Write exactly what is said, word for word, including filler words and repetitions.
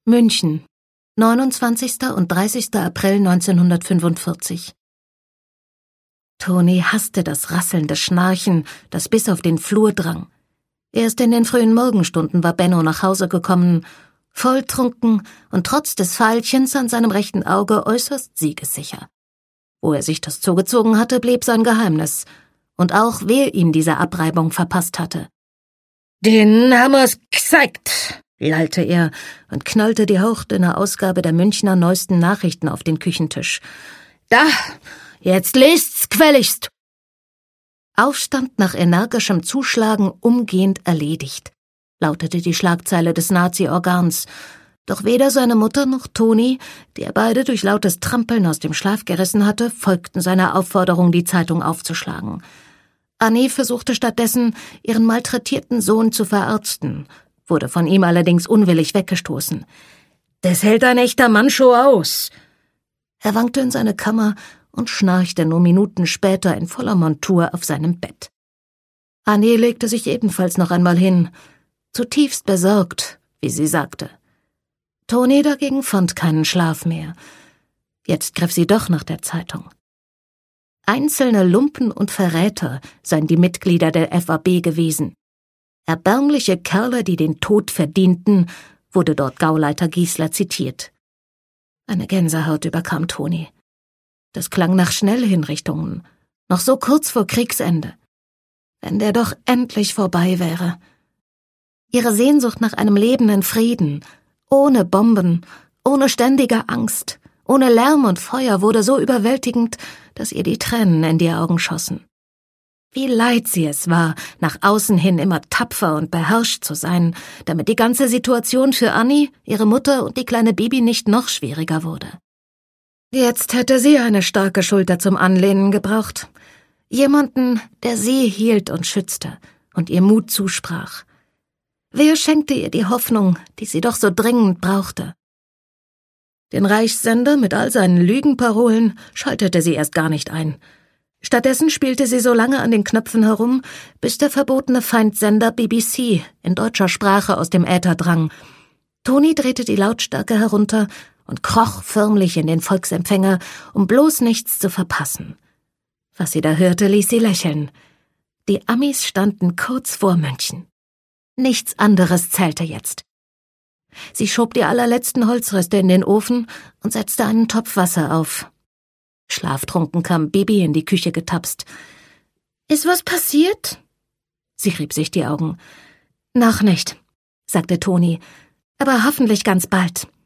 München, neunundzwanzigster und dreißigster April neunzehnhundertfünfundvierzig. Toni hasste das rasselnde Schnarchen, das bis auf den Flur drang. Erst in den frühen Morgenstunden war Benno nach Hause gekommen, volltrunken und trotz des Pfeilchens an seinem rechten Auge äußerst siegessicher. Wo er sich das zugezogen hatte, blieb sein Geheimnis. Und auch wer ihm diese Abreibung verpasst hatte. »Den haben wir's gezeigt«, lallte er und knallte die hauchdünne Ausgabe der Münchner neuesten Nachrichten auf den Küchentisch. »Da, jetzt lest's gefälligst!« Aufstand nach energischem Zuschlagen umgehend erledigt, lautete die Schlagzeile des Nazi-Organs. Doch weder seine Mutter noch Toni, der beide durch lautes Trampeln aus dem Schlaf gerissen hatte, folgten seiner Aufforderung, die Zeitung aufzuschlagen. Annie versuchte stattdessen, ihren malträtierten Sohn zu verarzten, wurde von ihm allerdings unwillig weggestoßen. »Das hält ein echter Mann schon aus!« Er wankte in seine Kammer und schnarchte nur Minuten später in voller Montur auf seinem Bett. Annie legte sich ebenfalls noch einmal hin, zutiefst besorgt, wie sie sagte. Toni dagegen fand keinen Schlaf mehr. Jetzt griff sie doch nach der Zeitung. Einzelne Lumpen und Verräter seien die Mitglieder der F A B gewesen. Erbärmliche Kerle, die den Tod verdienten, wurde dort Gauleiter Giesler zitiert. Eine Gänsehaut überkam Toni. Das klang nach Schnellhinrichtungen, noch so kurz vor Kriegsende. Wenn der doch endlich vorbei wäre. Ihre Sehnsucht nach einem Leben in Frieden, ohne Bomben, ohne ständige Angst, ohne Lärm und Feuer wurde so überwältigend, dass ihr die Tränen in die Augen schossen. Wie leid sie es war, nach außen hin immer tapfer und beherrscht zu sein, damit die ganze Situation für Annie, ihre Mutter und die kleine Bibi nicht noch schwieriger wurde. Jetzt hätte sie eine starke Schulter zum Anlehnen gebraucht. Jemanden, der sie hielt und schützte und ihr Mut zusprach. Wer schenkte ihr die Hoffnung, die sie doch so dringend brauchte? Den Reichssender mit all seinen Lügenparolen schaltete sie erst gar nicht ein. Stattdessen spielte sie so lange an den Knöpfen herum, bis der verbotene Feindsender B B C in deutscher Sprache aus dem Äther drang. Toni drehte die Lautstärke herunter und kroch förmlich in den Volksempfänger, um bloß nichts zu verpassen. Was sie da hörte, ließ sie lächeln. Die Amis standen kurz vor München. Nichts anderes zählte jetzt. Sie schob die allerletzten Holzreste in den Ofen und setzte einen Topf Wasser auf. Schlaftrunken kam Bibi in die Küche getapst. »Ist was passiert?« Sie rieb sich die Augen. »Noch nicht«, sagte Toni, »aber hoffentlich ganz bald.«